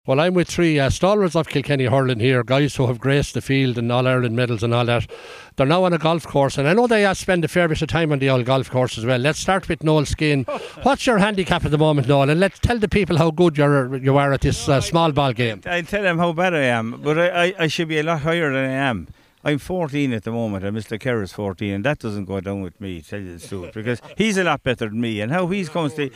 Well, I'm with three stalwarts of Kilkenny hurling here, guys who have graced the field and All-Ireland medals and all that. They're now on a golf course, and I know they spend a fair bit of time on the old golf course as well. Let's start with Noel Skene. What's your handicap at the moment, Noel? And let's tell the people how good you are at this small ball game. I'll tell them how bad I am, but I should be a lot higher than I am. I'm 14 at the moment, and Mr. Kerr's 14, and that doesn't go down with me, tell you the truth, because he's a lot better than me, and how he's going to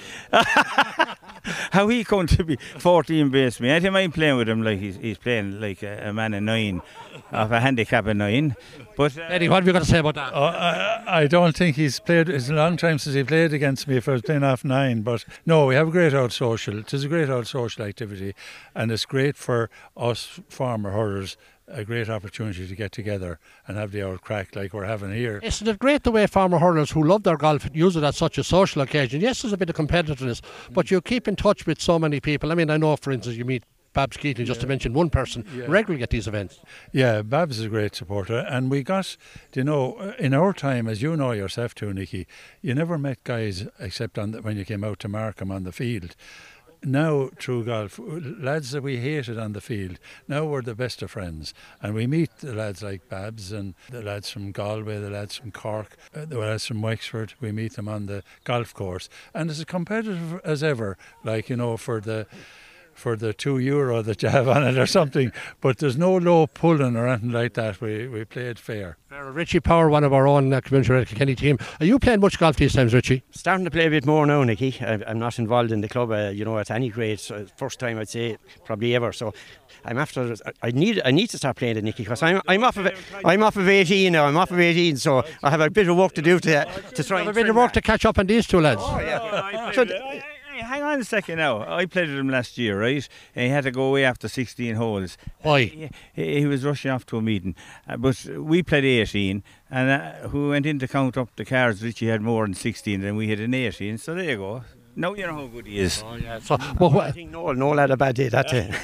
how he going to be 14 base me. I don't mind playing with him like he's playing like a man of 9, of a handicap of 9. But Eddie, what have you got to say about that? I don't think he's played. It's a long time since he played against me if I was playing off 9. But no, we have a great old social. It is a great old social activity, and it's great for us former hurlers. A great opportunity to get together and have the old crack like we're having here. Isn't it great the way former hurlers who love their golf use it as such a social occasion? Yes, there's a bit of competitiveness, but you keep in touch with so many people. I mean, I know, for instance, you meet Babs Keating, just to mention one person, regularly at these events. Yeah, Babs is a great supporter, and we got, in our time, as you know yourself too, Nicky, you never met guys except when you came out to Markham on the field. Now, through golf, lads that we hated on the field, now we're the best of friends. And we meet the lads like Babs and the lads from Galway, the lads from Cork, the lads from Wexford. We meet them on the golf course. And it's as competitive as ever, like, for the €2 that you have on it or something, but there's no low pulling or anything like that. We played fair. Richie Power, one of our own community Red Kilkenny team. Are you playing much golf these times, Richie? Starting to play a bit more now, Nicky. I'm not involved in the club, at any grade. So first time I'd say probably ever. So I'm after. I need to start playing it, Nicky, because I'm off of 18 now. I'm off of 18, so I have a bit of work to do to try. Have a bit of work to catch up on these two lads. Oh yeah. Hang on a second now. I played with him last year, right? And he had to go away after 16 holes. Why? He was rushing off to a meeting. But we played 18, and who went in to count up the cards, Richie had more than 16 than we had in 18. So there you go. Now you know how good he is. Oh, yeah. I think Noel had a bad day that day.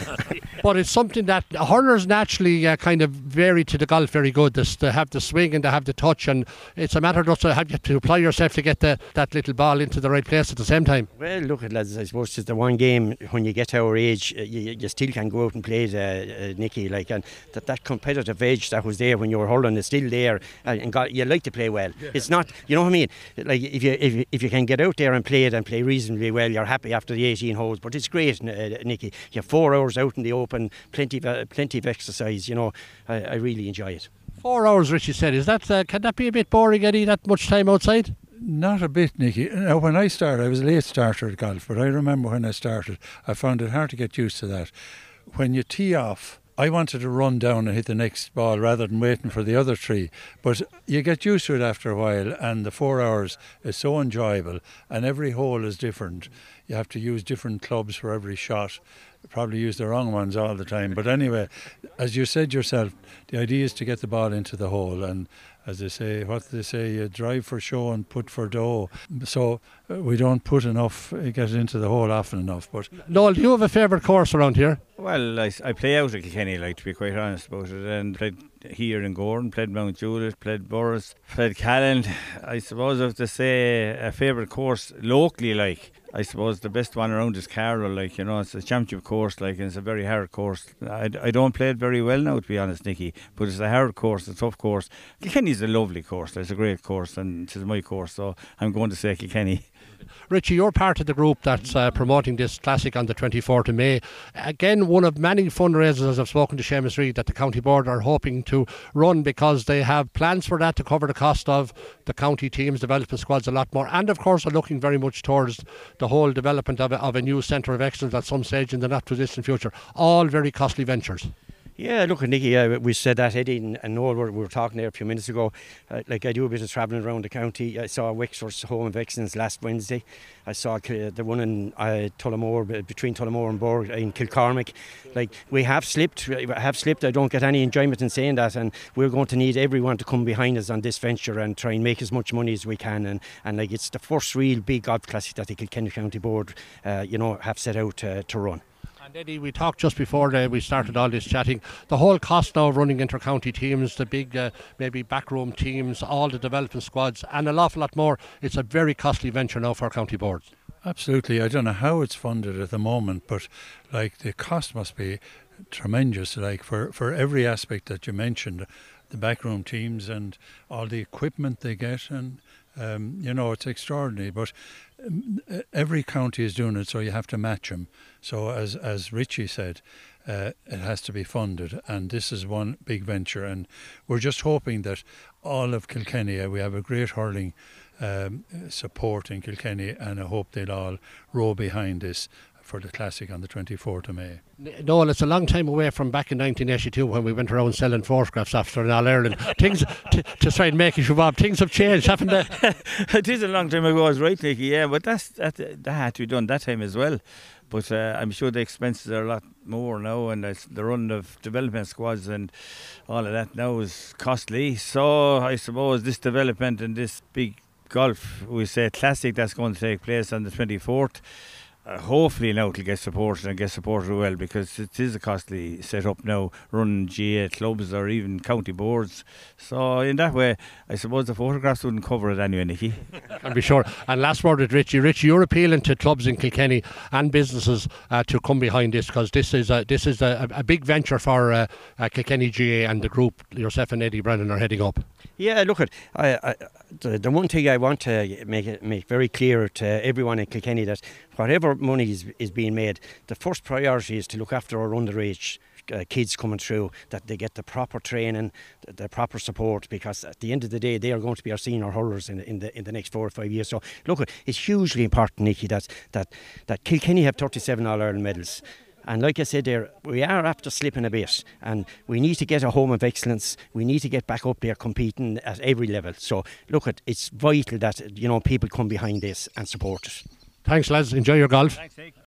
But it's something that hurlers naturally kind of vary to the golf very good. To have the swing and to have the touch, and it's a matter just to have to apply yourself to get that little ball into the right place at the same time. Well, look at lads, I suppose it's the one game when you get to our age, you still can go out and play, Nicky, and that competitive edge that was there when you were hurling is still there, and you like to play well. Yeah. It's not, you know what I mean? Like if you can get out there and play it and play reasonably well, you're happy after the 18 holes. But it's great, Nicky. You have 4 hours out in the open, plenty of exercise. I really enjoy it. 4 hours, Richie said. Is that can that be a bit boring, Eddie? That much time outside? Not a bit, Nicky. Now, when I started, I was a late starter at golf, but I remember when I started, I found it hard to get used to that. When you tee off, I wanted to run down and hit the next ball rather than waiting for the other 3. But you get used to it after a while, and the 4 hours is so enjoyable, and every hole is different. You have to use different clubs for every shot. Probably use the wrong ones all the time. But anyway, as you said yourself, the idea is to get the ball into the hole, and as they say, you drive for show and put for dough. So we don't put enough, get it into the hole often enough. But Noel, do you have a favourite course around here? Well, I play out at Kilkenny, to be quite honest about it, and played here in Gordon, played Mount Juliet, played Borris, played Callan. I suppose I have to say a favourite course locally, I suppose the best one around is Carroll, it's a championship course, and it's a very hard course. I don't play it very well now, to be honest, Nicky, but it's a hard course, a tough course. Kilkenny's a lovely course, it's a great course, and it's my course, so I'm going to say Kilkenny. Richie, you're part of the group that's promoting this classic on the 24th of May. Again, one of many fundraisers, as I've spoken to Seamus Reid, that the county board are hoping to run, because they have plans for that to cover the cost of the county teams, development squads a lot more, and of course are looking very much towards the whole development of a new centre of excellence at some stage in the not too distant future. All very costly ventures. Yeah, look, Nicky, we said that, Eddie and Noel we were talking there a few minutes ago. I do a bit of travelling around the county. I saw Wexford's Home of Excellence last Wednesday. I saw the one in Tullamore, between Tullamore and Borg in Kilcormac. We have slipped. I don't get any enjoyment in saying that, and we're going to need everyone to come behind us on this venture and try and make as much money as we can. And it's the first real big golf classic that the Kilkenny County Board, have set out to run. And Eddie, we talked just before we started all this chatting, the whole cost now of running inter-county teams, the big maybe backroom teams, all the development squads, and an awful lot more. It's a very costly venture now for county boards. Absolutely. I don't know how it's funded at the moment, but like the cost must be tremendous. Like for every aspect that you mentioned, the backroom teams and all the equipment they get, and it's extraordinary. But every county is doing it, so you have to match them. So as Richie said, it has to be funded, and this is one big venture. And we're just hoping that all of Kilkenny, we have a great hurling support in Kilkenny, and I hope they'll all row behind this for the Classic on the 24th of May. Noel, it's a long time away from back in 1982 when we went around selling photographs after an All-Ireland. Things, to try and make it, Bob, things have changed, haven't they? It is a long time ago, I was right, Nicky, yeah, but that had to be done that time as well. But I'm sure the expenses are a lot more now, and the run of development squads and all of that now is costly. So I suppose this development and this big golf, we say Classic, that's going to take place on the 24th. Hopefully now it'll get supported and get supported well, because it is a costly setup now, running GA clubs or even county boards. So in that way, I suppose the photographs wouldn't cover it anyway, Nicky. Can be sure. And last word with Richie. Richie, you're appealing to clubs in Kilkenny and businesses to come behind this, because this is a big venture for Kilkenny GA and the group yourself and Eddie Brennan are heading up. Yeah, look at the one thing I want to make very clear to everyone in Kilkenny, that whatever money is being made, the first priority is to look after our underage kids coming through, that they get the proper training, the proper support, because at the end of the day they are going to be our senior hurlers in the next 4 or 5 years. So look, it's hugely important, Nicky, that Kilkenny have 37 All-Ireland medals. And like I said there, we are after slipping a bit, and we need to get a home of excellence. We need to get back up there competing at every level. So look, it's vital that people come behind this and support it. Thanks, lads. Enjoy your golf. Thanks, Nick.